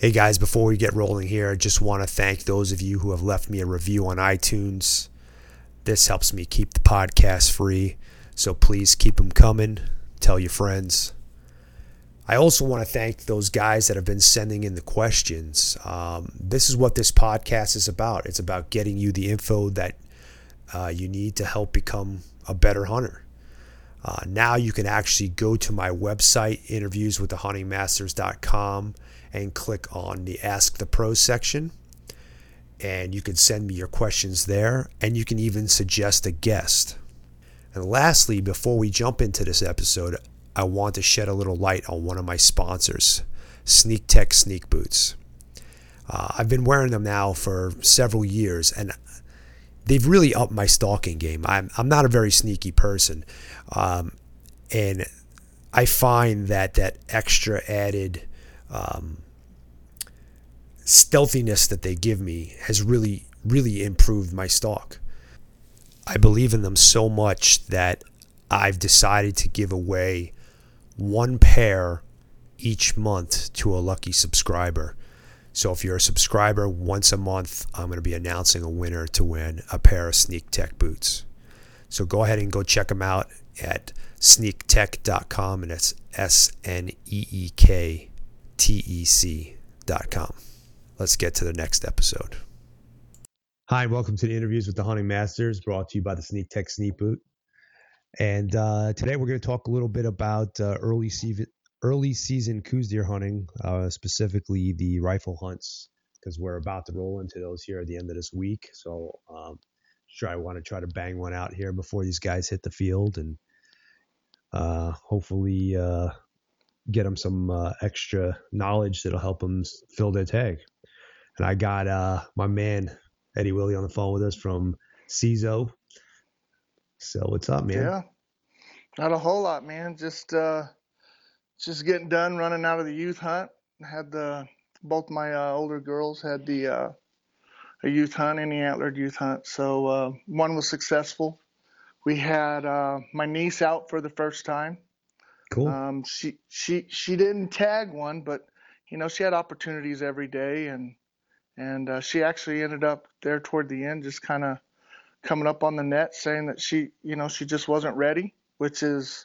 Hey guys, before we get rolling here, I just want to thank those of you who have left me a review on iTunes. This helps me keep the podcast free, so please keep them coming. Tell your friends. I also want to thank those guys that have been sending in the questions. This is what this podcast is about. It's about getting you the info that you need to help become a better hunter. Now you can actually go to my website, interviewswiththehuntingmasters.com, and click on the Ask the Pros section. And you can send me your questions there, and you can even suggest a guest. And lastly, before we jump into this episode, I want to shed a little light on one of my sponsors, SneakTech Sneak Boots. I've been wearing them now for several years, and they've really upped my stalking game. I'm not a very sneaky person, and I find that extra added stealthiness that they give me has really improved my stalk. I believe in them so much that I've decided to give away one pair each month to a lucky subscriber. So if you're a subscriber, once a month, I'm going to be announcing a winner to win a pair of SneakTech boots. So go ahead and go check them out at sneaktech.com, and it's SNEEKTEC.com. Let's get to the next episode. Hi, and welcome to the Interviews with the Hunting Masters, brought to you by the SneakTech Sneak Boot. And today we're going to talk a little bit about early season Coues deer hunting, specifically the rifle hunts, because we're about to roll into those here at the end of this week. So I want to try to bang one out here before these guys hit the field, and hopefully get them some extra knowledge that'll help them fill their tag. And I got my man Eddie Willie on the phone with us from CISO. So what's up, man? Yeah, not a whole lot, man. Just getting done running out of the youth hunt. Had both my older girls had a youth hunt, any antlered youth hunt. So one was successful. We had my niece out for the first time. Cool. She didn't tag one, but she had opportunities every day, and she actually ended up there toward the end, just kind of coming up on the net, saying that she just wasn't ready, which is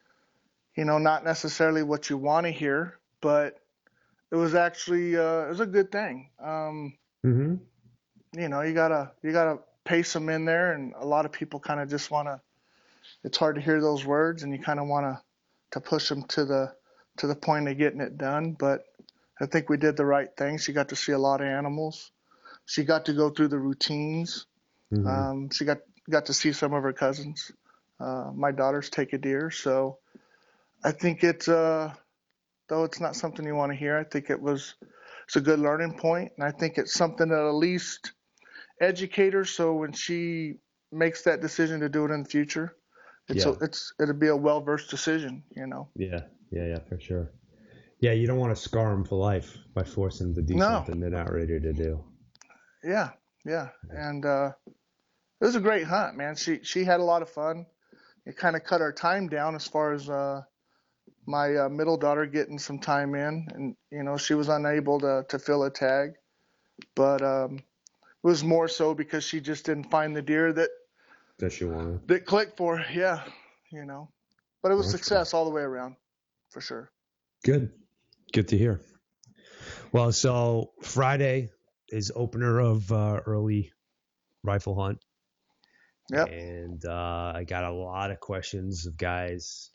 not necessarily what you want to hear, but it was actually it was a good thing. Mm-hmm. You gotta pace them in there, and a lot of people kind of just want to. It's hard to hear those words, and you kind of want to push them to the point of getting it done. But I think we did the right thing. She got to see a lot of animals. She got to go through the routines. Mm-hmm. She got to see some of her cousins. My daughters take a deer, so I think though it's not something you want to hear. I think it's a good learning point, and I think it's something that at least educate her, so when she makes that decision to do it in the future, Yeah. it'll be a well-versed decision. Yeah. Yeah, for sure. Yeah, you don't want to scar them for life by forcing them to do No, something they're not ready to do. yeah, yeah, and it was a great hunt, man. She had a lot of fun. It kind of cut our time down as far as my middle daughter getting some time in, and she was unable to fill a tag, but it was more so because she just didn't find the deer That you want that clicked for her. Yeah, but it was to. Okay. success all the way around, for sure. Good. Good to hear. Well, so Friday is opener of early rifle hunt. Yep. And I got a lot of questions of guys,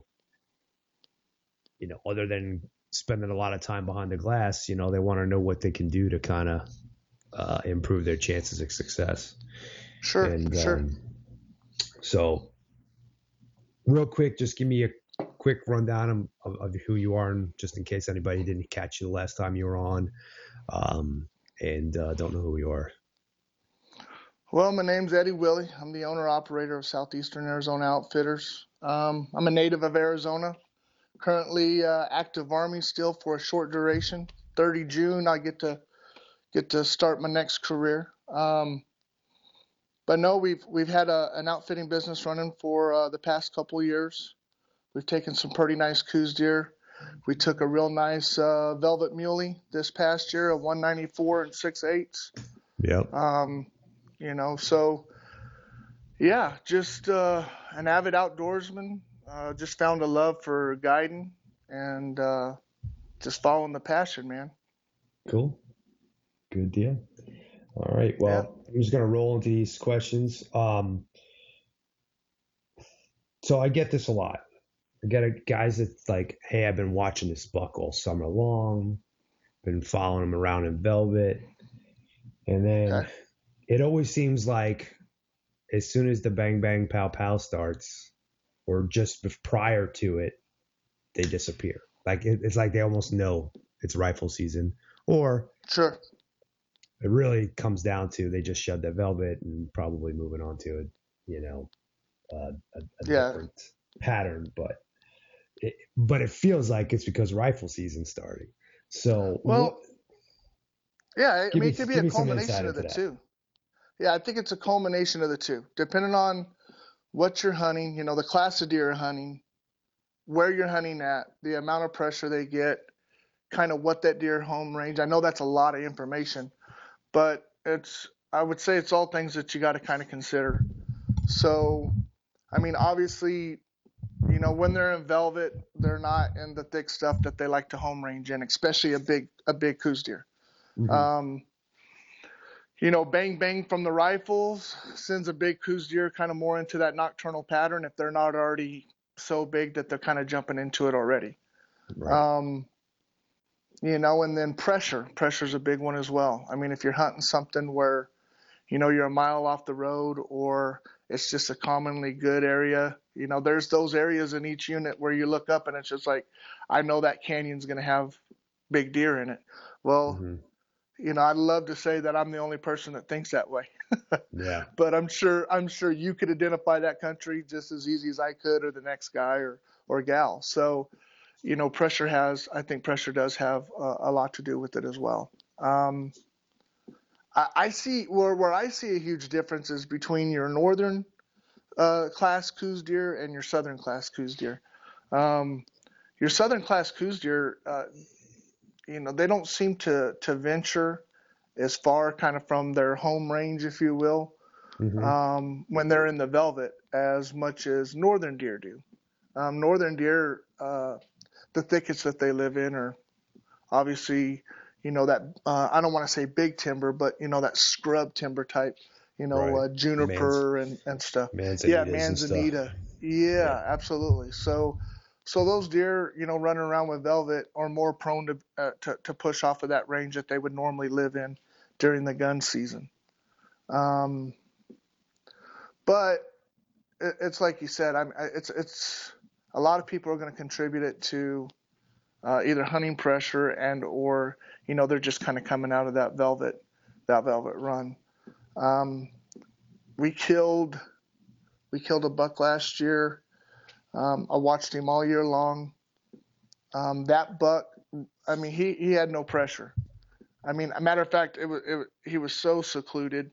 other than spending a lot of time behind the glass, they want to know what they can do to kind of improve their chances of success. Sure. And Sure. so, real quick, just give me a quick rundown of who you are, and just in case anybody didn't catch you the last time you were on, and don't know who you are. Well, my name's Eddie Willie. I'm the owner operator of Southeastern Arizona Outfitters. I'm a native of Arizona. Currently active Army still for a short duration. 30 June, I get to start my next career. But no, we've had an outfitting business running for the past couple years. We've taken some pretty nice Coues deer. we took a real nice velvet muley this past year, a 194 and 6/8. Yep. So yeah, just an avid outdoorsman. Just found a love for guiding and just following the passion, man. Cool. Good deal. All right. Yeah, Well, I'm just gonna roll into these questions. So I get this a lot. I get guys that's like, hey, I've been watching this buck all summer long, been following him around in velvet, and then okay, it always seems like as soon as the bang bang pow pow starts, or just prior to it, they disappear. Like it's like they almost know it's rifle season, or sure. it really comes down to they just shed that velvet and probably moving on to a Yeah. different pattern. But it feels like it's because rifle season's starting. So what? Well, yeah, I Give mean, me it could be a give me some insight culmination of into the that. two. Yeah, I think it's a culmination of the two, depending on what you're hunting, the class of deer you're hunting, where you're hunting at, the amount of pressure they get, kind of what that deer home range. I know that's a lot of information, but I would say it's all things that you got to kind of consider. So, I mean, obviously, when they're in velvet, they're not in the thick stuff that they like to home range in, especially a big Coues deer. Mm-hmm. Um, bang bang from the rifles sends a big Coues deer kind of more into that nocturnal pattern if they're not already so big that they're kind of jumping into it already. Right. Um, and then pressure's a big one as well. I mean, if you're hunting something where, you're a mile off the road or it's just a commonly good area, there's those areas in each unit where you look up and it's just like, I know that canyon's going to have big deer in it. Well, Mm-hmm. I'd love to say that I'm the only person that thinks that way. Yeah. But I'm sure you could identify that country just as easy as I could, or the next guy or gal. So, I think pressure does have a lot to do with it as well. Um, I see where I see a huge difference is between your northern class Coues deer and your southern class Coues deer. Um, your southern class Coues deer, they don't seem to venture as far kind of from their home range, if you will, Mm-hmm. when they're in the velvet as much as northern deer do. Northern deer, the thickets that they live in are obviously, that I don't want to say big timber, but that scrub timber type, Right. juniper and stuff. Yeah, Manzanitas and stuff. manzanita. Yeah. Yeah, absolutely. So those deer, running around with velvet are more prone to push off of that range that they would normally live in during the gun season. Um, but it's like you said, it's a lot of people are going to contribute it to either hunting pressure and or they're just kind of coming out of that velvet run. Um, we killed a buck last year. I watched him all year long. That buck, I mean, he had no pressure. I mean, a matter of fact, he was so secluded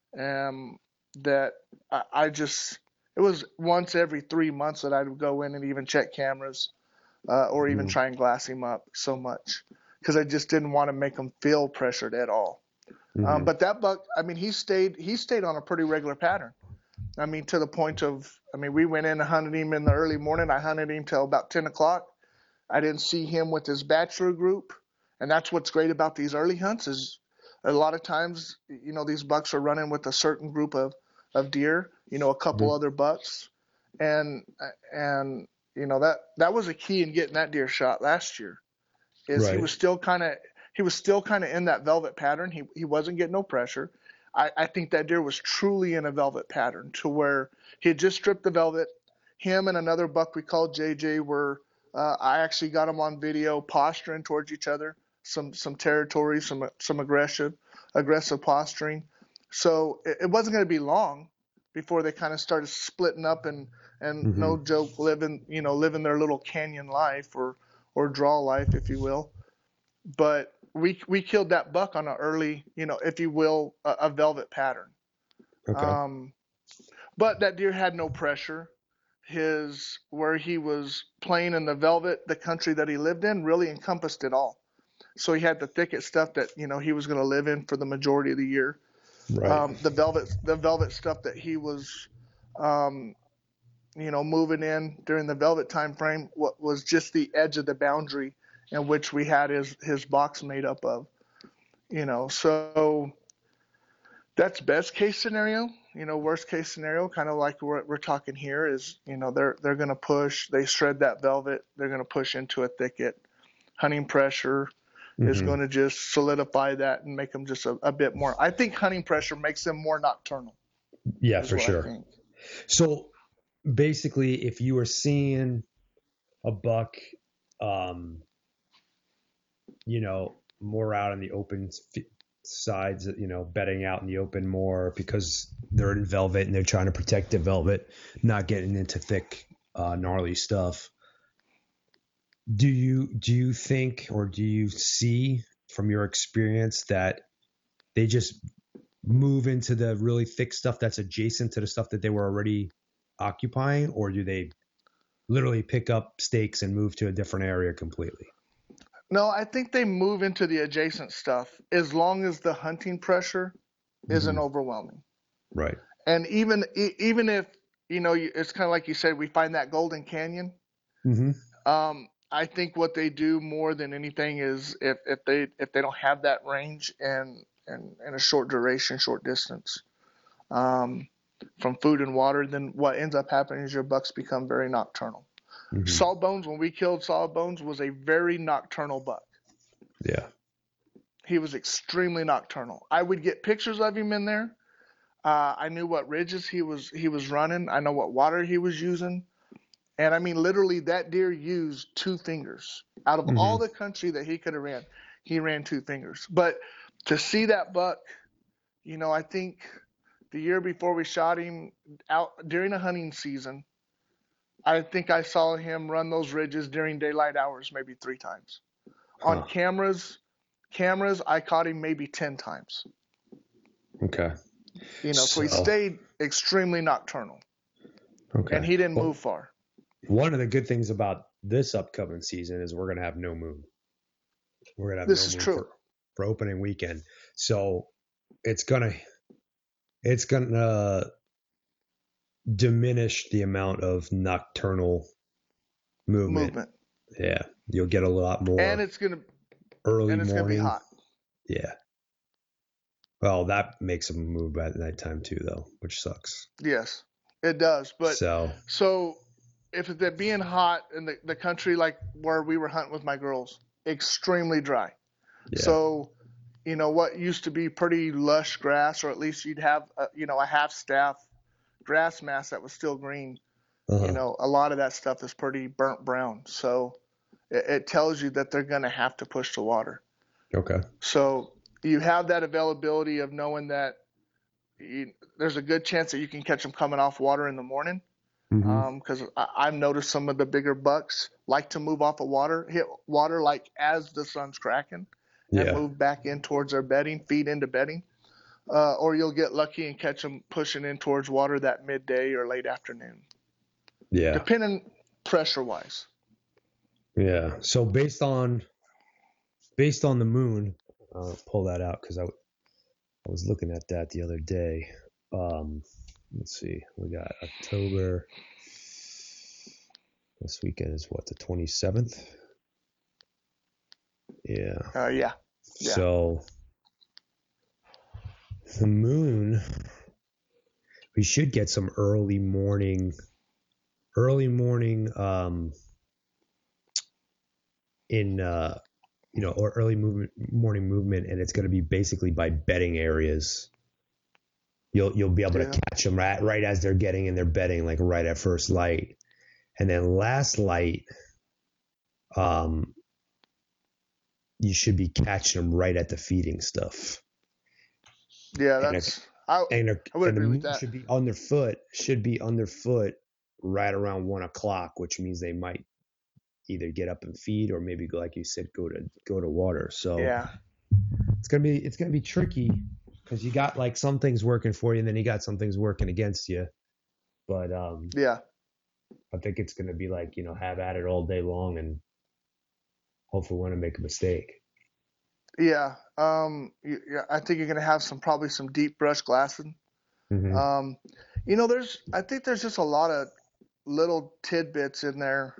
that I just it was once every 3 months that I would go in and even check cameras or even Mm-hmm. try and glass him up so much because I just didn't want to make him feel pressured at all. Mm-hmm. But that buck, I mean, he stayed on a pretty regular pattern. I mean, to the point of, I mean, we went in and hunted him in the early morning. I hunted him till about 10 o'clock. I didn't see him with his bachelor group, and that's what's great about these early hunts is a lot of times, these bucks are running with a certain group of deer, a couple Mm-hmm. other bucks, and that was a key in getting that deer shot last year. Is he Right. was still kind of in that velvet pattern. He wasn't getting no pressure. I think that deer was truly in a velvet pattern to where he had just stripped the velvet. Him and another buck we called JJ were. I actually got them on video posturing towards each other. Some territory, some aggressive posturing. So it wasn't going to be long before they kind of started splitting up and Mm-hmm. no joke living their little canyon life or draw life, if you will. But we killed that buck on an early, if you will, a velvet pattern. Okay. Um, but that deer had no pressure. where he was playing in the velvet, the country that he lived in, really encompassed it all. So he had the thicket stuff that he was going to live in for the majority of the year. Right. The velvet stuff that he was, um, moving in during the velvet time frame, what was just the edge of the boundary in which we had his box made up of. So that's best case scenario. Worst case scenario, kind of like we're talking here, is they're going to push. They shred that velvet. They're going to push into a thicket. Hunting pressure is Mm-hmm. going to just solidify that and make them just a bit more. I think hunting pressure makes them more nocturnal. Yeah, Is for what I sure. think. So basically, if you were seeing a buck, more out in the open sides, bedding out in the open more because they're in velvet and they're trying to protect the velvet, not getting into thick, gnarly stuff. Do you think, or do you see from your experience that they just move into the really thick stuff that's adjacent to the stuff that they were already occupying, or do they literally pick up stakes and move to a different area completely? No, I think they move into the adjacent stuff as long as the hunting pressure isn't Mm-hmm. overwhelming. Right. And even if it's kind of like you said, we find that golden canyon. Mm-hmm. I think what they do more than anything is if they don't have that range and a short duration, short distance, um, from food and water, then what ends up happening is your bucks become very nocturnal. Mm-hmm. Sawbones, when we killed Sawbones, was a very nocturnal buck. Yeah. He was extremely nocturnal. I would get pictures of him in there. I knew what ridges he was running. I know what water he was using. And I mean, literally, that deer used 2 fingers. Out of Mm-hmm. all the country that he could have ran, he ran 2 fingers. But to see that buck, I think the year before we shot him out during a hunting season, I think I saw him run those ridges during daylight hours maybe 3 times. On Huh. cameras, I caught him maybe 10 times. Okay. So he stayed extremely nocturnal, Okay. and he didn't Well, move far. one of the good things about this upcoming season is we're going to have no moon. We're going to have This no is moon true. for opening weekend. So it's going to diminish the amount of nocturnal movement. Yeah. You'll get a lot more And it's gonna early gonna be morning. hot. Yeah. Well, that makes them move at nighttime too, though, which sucks. Yes, it does. But so if it's being hot in the country like where we were hunting with my girls, extremely dry. yeah. So, what used to be pretty lush grass, or at least you'd have a half staff grass mass that was still green. Uh-huh. A lot of that stuff is pretty burnt brown. So it tells you that they're going to have to push the water. Okay. So you have that availability of knowing that there's a good chance that you can catch them coming off water in the morning. Mm-hmm. Because I've noticed some of the bigger bucks like to move off of water, hit water like as the sun's cracking, and move back in towards their bedding, feed into bedding. Or you'll get lucky and catch them pushing in towards water that midday or late afternoon. Yeah. Depending pressure-wise. Yeah. So based on the moon, I'll pull that out because I was looking at that the other day. Let's see. We got October. This weekend is what, the 27th? Yeah. Yeah. So the moon, we should get some early morning or early morning movement, and it's going to be basically by bedding areas. You'll be able to catch them right as they're getting in their bedding, like right at first light, and then last light, you should be catching them right at the feeding stuff. Yeah, I would agree with that. Should be underfoot right around 1:00, which means they might either get up and feed or maybe, like you said, go to water. So yeah, it's gonna be tricky because you got like some things working for you and then you got some things working against you. But yeah, I think it's going to be like, have at it all day long and hopefully want to make a mistake. Yeah. Yeah, I think you're gonna have probably some deep brush glassing. Hmm. Um, I think there's just a lot of little tidbits in there.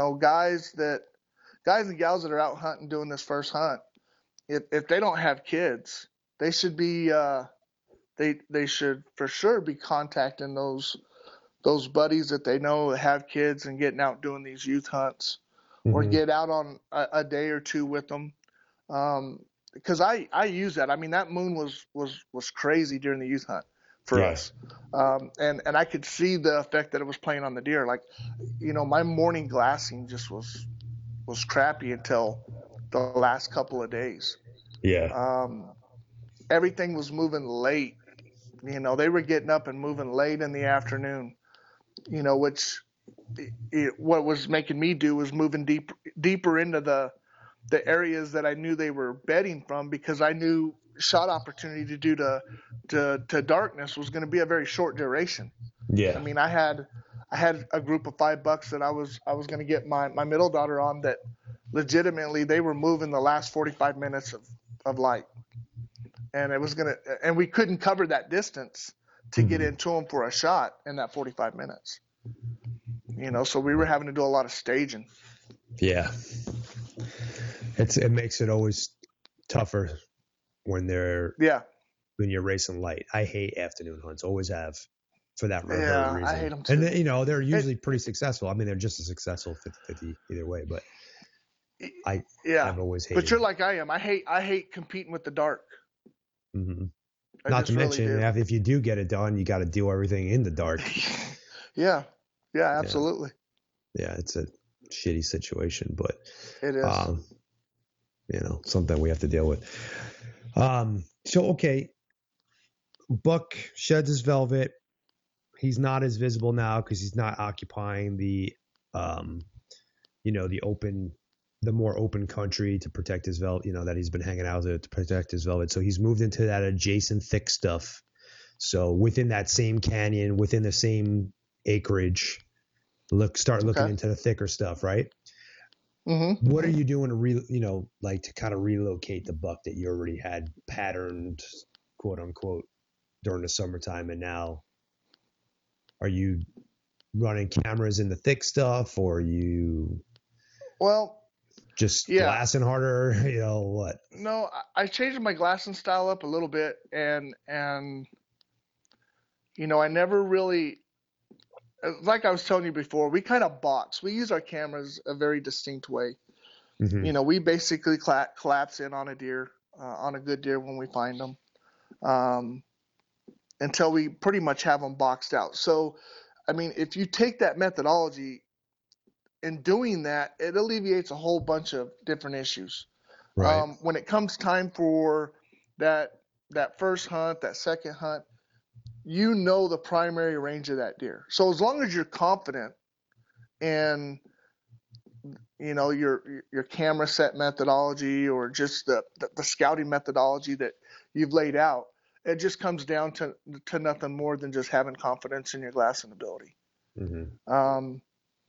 Guys and gals that are out hunting doing this first hunt, if they don't have kids, they should be they should for sure be contacting those buddies that they know have kids and getting out doing these youth hunts, or Hmm. get out on a day or two with them. Because I use that. I mean, that moon was crazy during the youth hunt for Yeah. us, and I could see the effect that it was playing on the deer. Like, my morning glassing just was crappy until the last couple of days. Yeah. Um, Everything was moving late. They were getting up and moving late in the afternoon. Which what was making me do was moving deeper into the areas that I knew they were bedding from, because I knew shot opportunity due to darkness was going to be a very short duration. I Yeah. mean, I had a group of 5 bucks that I was going to get my middle daughter on, that legitimately they were moving the last 45 minutes of light, and we couldn't cover that distance to get Hmm. into them for a shot in that 45 minutes. So we were having to do a lot of staging. Yeah. It makes it always tougher when Yeah, you're racing light. I hate afternoon hunts. Always have, for that very yeah, I reason. hate them And too. they're It, usually pretty successful. I mean, they're just as successful 50-50 either way. But I yeah, I've always but hated. you're like I am. I hate competing with the dark. Hmm. I Not to just really mention, do. if you do get it done, you got to do everything in the dark. Yeah, yeah, Yeah. absolutely. Yeah. It's a shitty situation, but It is. um, something we have to deal with. So okay, Buck sheds his velvet. He's not as visible now because he's not occupying um, the the more open country to protect his velvet, that he's been hanging out to protect his velvet. So he's moved into that adjacent thick stuff. So within that same canyon, within the same acreage, start looking Okay. into the thicker stuff, right? Mm-hmm. What are you doing to like to kind of relocate the buck that you already had patterned, quote unquote, during the summertime, and now are you running cameras in the thick stuff, or are you Well, just yeah. glassing harder? What? No, I changed my glassing style up a little bit, and I never really, like I was telling you before, we kind of box. We use our cameras a very distinct way. Hmm. We basically collapse in on a deer, on a good deer when we find them, um, until we pretty much have them boxed out. So, I mean, if you take that methodology, in doing that, it alleviates a whole bunch of different issues. Right. When it comes time for that that first hunt, that second hunt, the primary range of that deer. So as long as you're confident in your camera set methodology, or just the scouting methodology that you've laid out, it just comes down to nothing more than just having confidence in your glassing ability. Hmm. Um,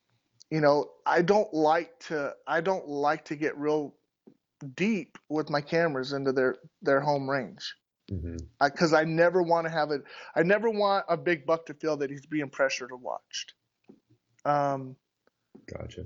I don't like to get real deep with my cameras into their home range, Hmm. because I never want to have it. I never want a big buck to feel that he's being pressured or watched. Um, Gotcha.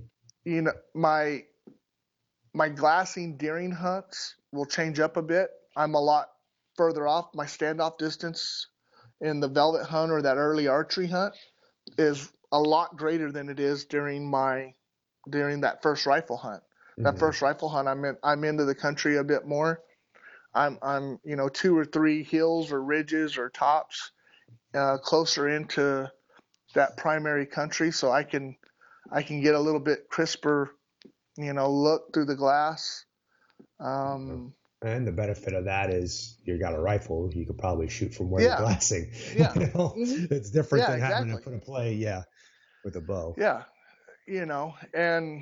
my glassing deering hunts will change up a bit. I'm a lot further off. My standoff distance in the velvet hunt or that early archery hunt is a lot greater than it is during that first rifle hunt. That Hmm. first rifle hunt, I'm into the country a bit more. I'm 2 or 3 hills or ridges or tops, closer into that primary country, so I can get a little bit crisper, look through the glass. Um, And the benefit of that is you got a rifle. You could probably shoot from where you're yeah, glassing. yeah, hmm It's different yeah, than having to exactly, put a play, yeah, with a bow. yeah, and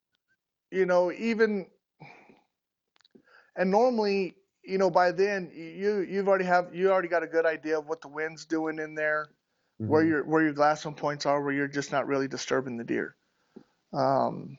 even and normally, by then you already got a good idea of what the wind's doing in there. Mm-hmm. where your glassing points are, where you're just not really disturbing the deer. Um,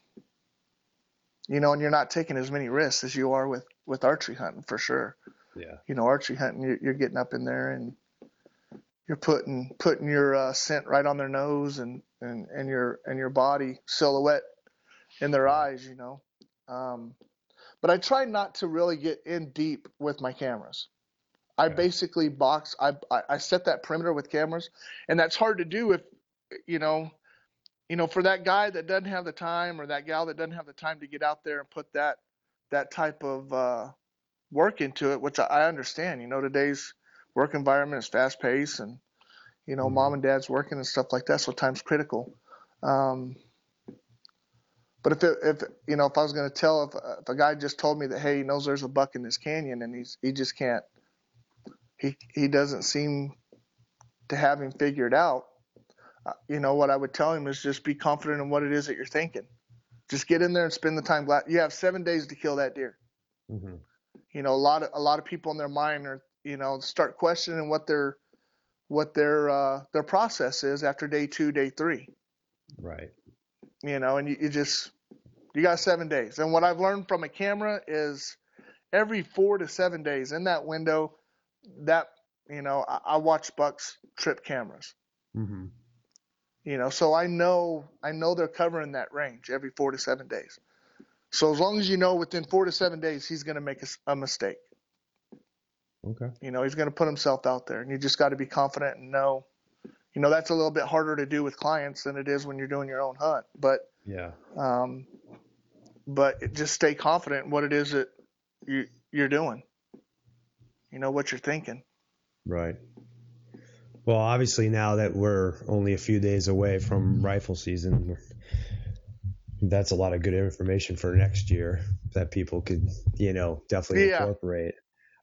and you're not taking as many risks as you are with archery hunting for sure. Yeah. Archery hunting, you're getting up in there and you're putting your scent right on their nose and your body silhouette in their Yeah. eyes. Um, but I try not to really get in deep with my cameras. I Okay. basically box. I set that perimeter with cameras, and that's hard to do if you know for that guy that doesn't have the time or that gal that doesn't have the time to get out there and put that type of work into it, which I understand. Today's work environment is fast paced, and Mm-hmm. mom and dad's working and stuff like that, so time's critical. Um, but if I was going to tell if a guy just told me that, hey, he knows there's a buck in this canyon and he just can't, he doesn't seem to have him figured out. What I would tell him is just be confident in what it is that you're thinking. Just get in there and spend the time. You have 7 days to kill that deer. Mm-hmm. A lot of people in their mind are, start questioning what their process is after day 2, day 3. Right. And you got 7 days. And what I've learned from a camera is every 4 to 7 days in that window, that I watch bucks trip cameras. Mm-hmm. So I know they're covering that range every 4 to 7 days. So as long as within 4 to 7 days he's going to make a mistake. Okay. He's going to put himself out there, and you just got to be confident and know. That's a little bit harder to do with clients than it is when you're doing your own hunt. But Yeah. um, just stay confident in what it is that you're doing. What you're thinking. Right. Well, obviously, now that we're only a few days away from rifle season, that's a lot of good information for next year that people could, definitely Yeah. incorporate.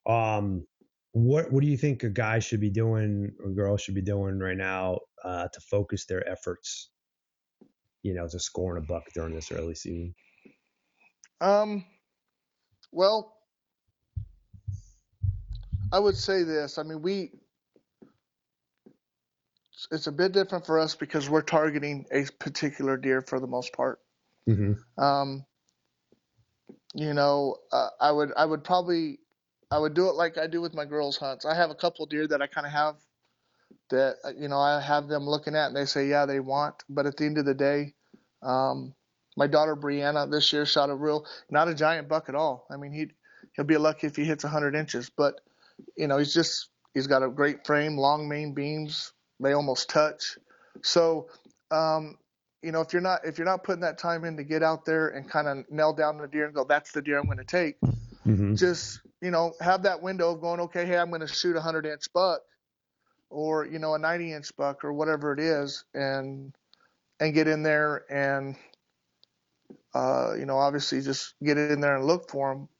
What do you think a guy should be doing or girl should be doing right now to focus their efforts, to scoring a buck during this early season? Well, I would say this. I mean, it's a bit different for us because we're targeting a particular deer for the most part. Mm-hmm. Um, I would do it like I do with my girls' hunts. I have a couple deer that I kind of have that I have them looking at and they say yeah they want, but at the end of the day, um, my daughter Brianna this year shot not a giant buck at all. I mean he'll be lucky if he hits 100 inches, but he's got a great frame, long main beams, they almost touch. So um, if you're not putting that time in to get out there and kind of nail down the deer and go, that's the deer I'm going to take, Mm-hmm. just have that window of going, okay, hey, I'm going to shoot a 100-inch buck or a 90-inch buck or whatever it is, and get in there and obviously just get in there and look for them.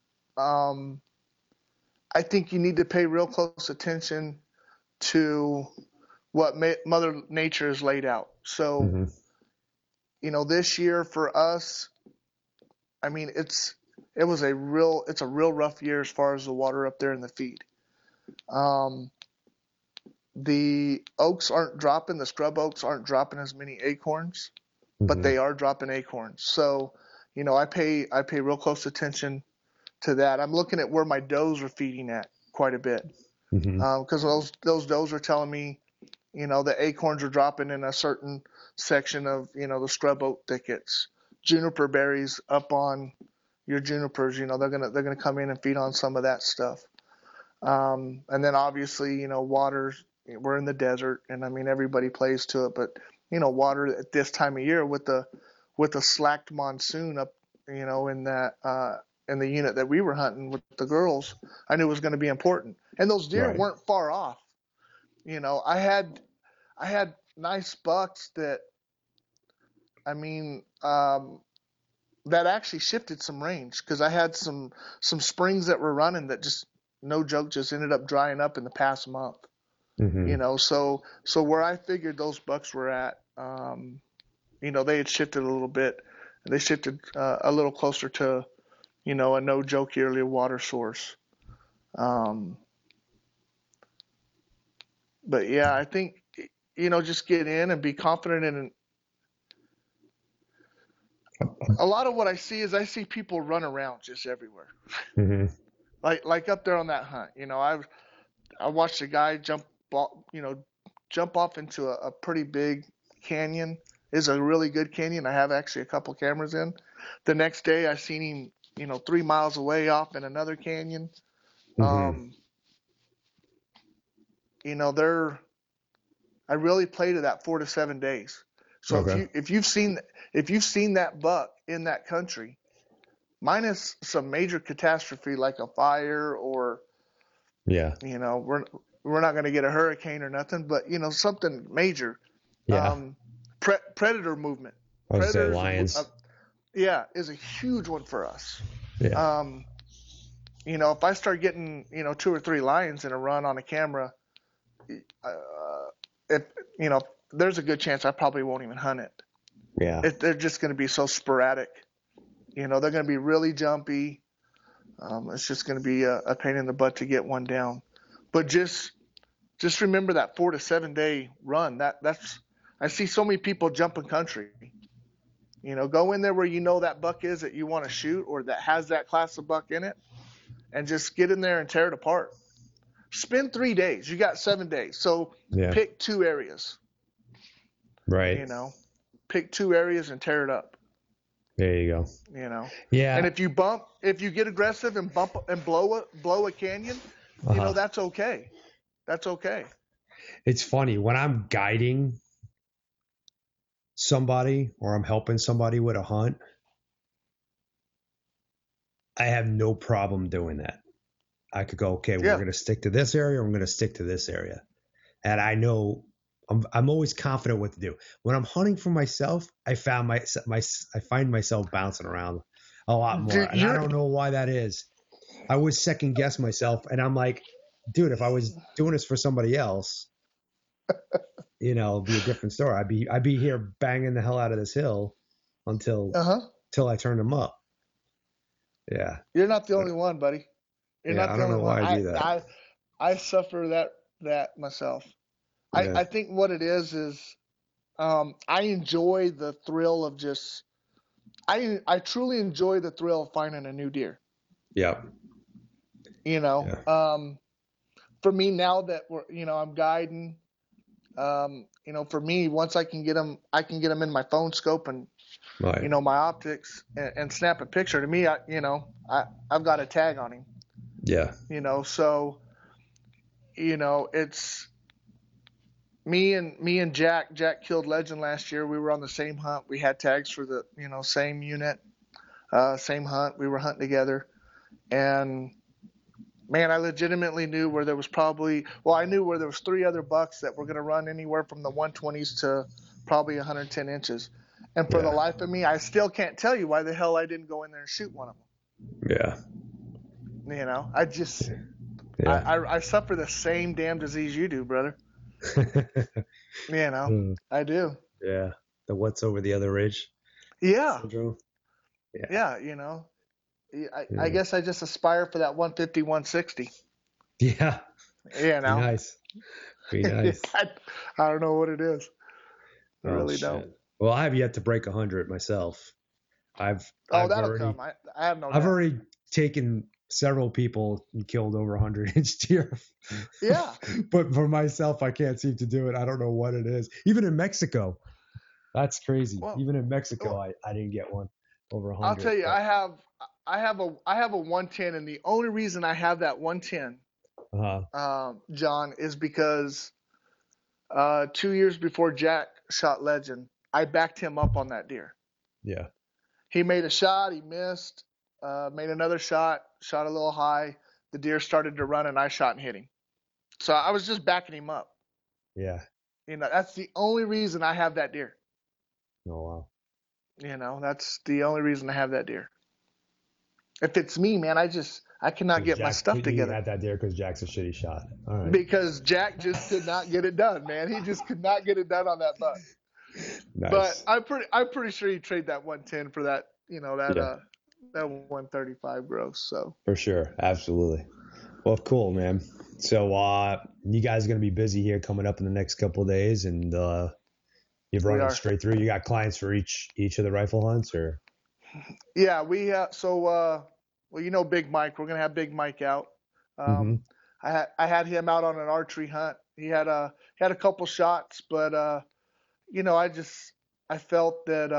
I think you need to pay real close attention to what Mother Nature has laid out. So Mm-hmm. this year for us, I mean it's a real rough year as far as the water up there in the feed. Um, the oaks aren't dropping, the scrub oaks aren't dropping as many acorns, but Mm-hmm. they are dropping acorns. So, I pay real close attention to that. I'm looking at where my does are feeding at quite a bit Mm-hmm. because those does are telling me, the acorns are dropping in a certain section of the scrub oak thickets. Juniper berries up on your junipers, they're gonna come in and feed on some of that stuff. And then obviously, water. We're in the desert, and I mean everybody plays to it, but water at this time of year with the slacked monsoon up, in that in the unit that we were hunting with the girls, I knew it was going to be important. And those deer Right. weren't far off. I had nice bucks that I mean that actually shifted some range because I had some springs that were running that just no joke just ended up drying up in the past month. Mm-hmm. So where I figured those bucks were at, they had shifted a little bit. They shifted a little closer to a no joke yearly water source. Um, but yeah, I think just get in and be confident in. A lot of what I see is I see people run around just everywhere. Hmm. Like up there on that hunt, I watched a guy jump off into a pretty big canyon. It's a really good canyon. I have actually a couple cameras in. The next day, I seen him, 3 miles away off in another canyon. Hmm. Um, they're I really play to that 4 to 7 days. So if Okay. you if you've seen that buck in that country, minus some major catastrophe like a fire or Yeah. we're not going to get a hurricane or nothing, but something major. Yeah. Um, predator movement, I was say predators, lions. yeah, is a huge one for us. Yeah. Um, if I start getting 2 or 3 lions in a run on a camera, uh, if you know, there's a good chance I probably won't even hunt it. Yeah. They're just going to be so sporadic. They're going to be really jumpy. It's just going to be a pain in the butt to get one down. But just remember that 4 to 7 day run. That's I see so many people jumping country. Go in there where that buck is that you want to shoot or that has that class of buck in it, and just get in there and tear it apart. Spend 3 days. You got 7 days, so Yeah. pick 2 areas. Right. You know, pick 2 areas and tear it up. There you go. And Yeah. if you get aggressive and bump and blow a canyon, Uh-huh. that's okay. That's okay. It's funny when I'm guiding somebody or I'm helping somebody with a hunt, I have no problem doing that. I could go, okay, we're Yeah. going to stick to this area. Or I'm going to stick to this area. And I know I'm always confident what to do. When I'm hunting for myself, I find myself bouncing around a lot more. Dude, And I don't know why that is. I always second guess myself and I'm like, dude, if I was doing this for somebody else, it'd be a different story. I'd be here banging the hell out of this hill until uh-huh. I turn them up. Yeah. You're not the But only one, buddy. You're yeah, not I the don't only know one. why I do that. I suffer that myself. Yeah. I think what it is I enjoy the thrill of just I truly enjoy the thrill of finding a new deer. Yeah. You know, Yeah. for me now that I'm guiding. For me, once I can get them in my phone scope and Right. my optics and snap a picture. To me, I've got a tag on him. Yeah. So it's me and Jack. Jack killed Legend last year. We were on the same hunt. We had tags for the same unit, same hunt. We were hunting together, and man, I legitimately knew where there was I knew where there was 3 other bucks that were going to run anywhere from the 120s to probably 110 inches. And for the Yeah. life of me, I still can't tell you why the hell I didn't go in there and shoot one of Yeah. them. I just, Yeah. I suffer the same damn disease you do, brother. Hmm. I do. Yeah. The what's over the other ridge Yeah. syndrome. Yeah. Yeah. I Yeah. guess I just aspire for that 150, 160. Yeah. You Be know, nice. Be nice. I don't know what it is. I Oh really don't. shit. Well, I have yet to break 100 myself. I've Oh, I've that'll already come. I have no I've doubt. already taken several people and killed over 100-inch deer. Yeah. But for myself, I can't seem to do it. I don't know what it is. Even in Mexico, that's crazy. Well, Even in Mexico, well, I didn't get one over I'll 100. tell you, But I have a 110, and the only reason I have that 110, John, is because 2 years before Jack shot Legend, I backed him up on that deer. yeah, He made a shot, he missed, made another shot a little high. The deer started to run, and I shot and hit him. So I was just backing him up. yeah. That's the only reason I have that deer. Oh wow. That's the only reason I have that deer. If it's me, man, I cannot get my stuff You together had that deer because Jack's a shitty shot. All right. because Jack just could not get it done, man. He just could not get it done on that buck. But Nice. I'm pretty sure you trade that 110 for that, Yeah, that 135 gross. So for sure. Absolutely. Well, cool, man. So you guys are going to be busy here coming up in the next couple of days, and you've We run are. straight through. You got clients for each of the rifle hunts, or? Yeah, well, you know, Big Mike. We're gonna have Big Mike out. Mm-hmm. Um, I had him out on an archery hunt. He had a couple shots, but you know, I felt that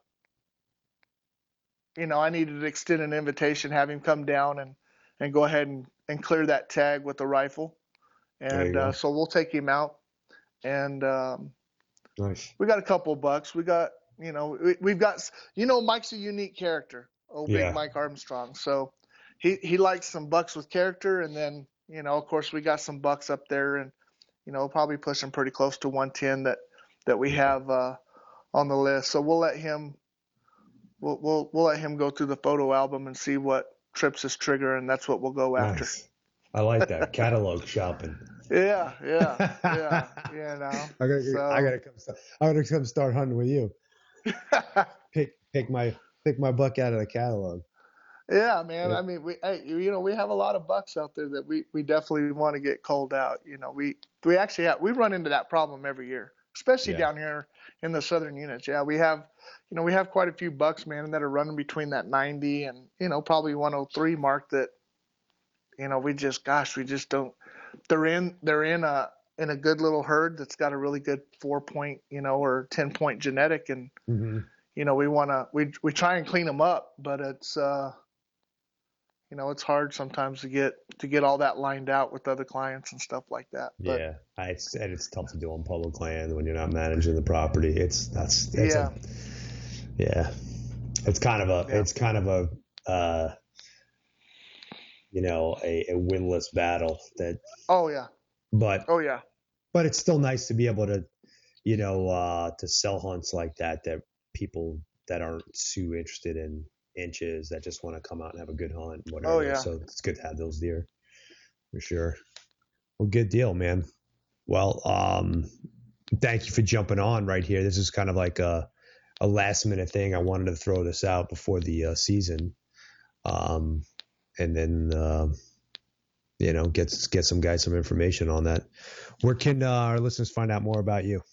you know, I needed to extend an invitation, have him come down and go ahead and clear that tag with the rifle, There you and go. so we'll take him out, and Nice. we got a couple bucks. We got, you know, we've got, you know, Mike's a unique character. Oh, Big Yeah. Mike Armstrong. So he likes some bucks with character, and then, you know, of course we got some bucks up there, and you know, probably pushing pretty close to 110 that we Yeah. have on the list. So we'll let him go through the photo album and see what trips his trigger, and that's what we'll go after. Nice. I like that catalog shopping. Yeah, yeah, yeah. I You know, gotta, I so gotta come. I gotta come start hunting with you. Pick my buck out of the catalog. yeah, man. Yeah. I mean, you know, we have a lot of bucks out there that we definitely want to get culled out. You know, we actually we run into that problem every year, especially Yeah. down here in the southern units. Yeah, we have quite a few bucks, man, that are running between that 90 and, you know, probably 103 mark that, you know, we just don't. They're in a good little herd that's got a really good 4 point, you know, or 10 point genetic, and Mm-hmm. you know, we try and clean them up, but it's you know, it's hard sometimes to get all that lined out with other clients and stuff like that. But Yeah, it's tough to do on public land when you're not managing the property. That's a yeah, yeah. yeah, It's kind of a a winless battle that, oh yeah, but oh yeah, it's still nice to be able to to sell hunts like that people that aren't too interested in inches, that just want to come out and have a good hunt, oh whatever. yeah. So it's good to have those deer for sure. Well, good deal, man. Well, thank you for jumping on right here. This is kind of like a last minute thing. I wanted to throw this out before the season, um, and then get some guys some information on that. Where can our listeners find out more about you?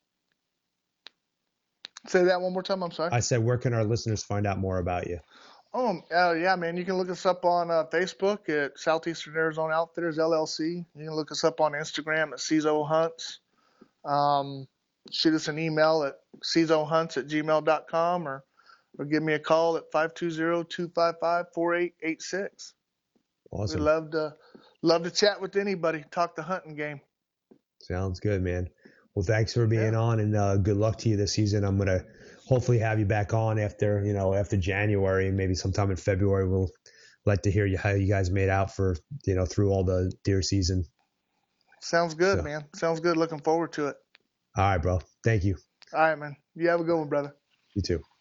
Say that one more time. I'm sorry. I said, where can our listeners find out more about you? Yeah, man. You can look us up on Facebook at Southeastern Arizona Outfitters LLC. You can look us up on Instagram at CISO Hunts. Um, Shoot us an email at cizohunts@gmail.com, or give me a call at 520-255-4886. We Awesome. love to chat with anybody, talk the hunting game. Sounds good, man. Well, thanks for being Yeah. on, and good luck to you this season. I'm gonna hopefully have you back on after January, maybe sometime in February. We'll like to hear how you guys made out for through all the deer season. Sounds good, So, man. Sounds good. Looking forward to it. all right, bro. Thank you. All right, man. You have a good one, brother. You too.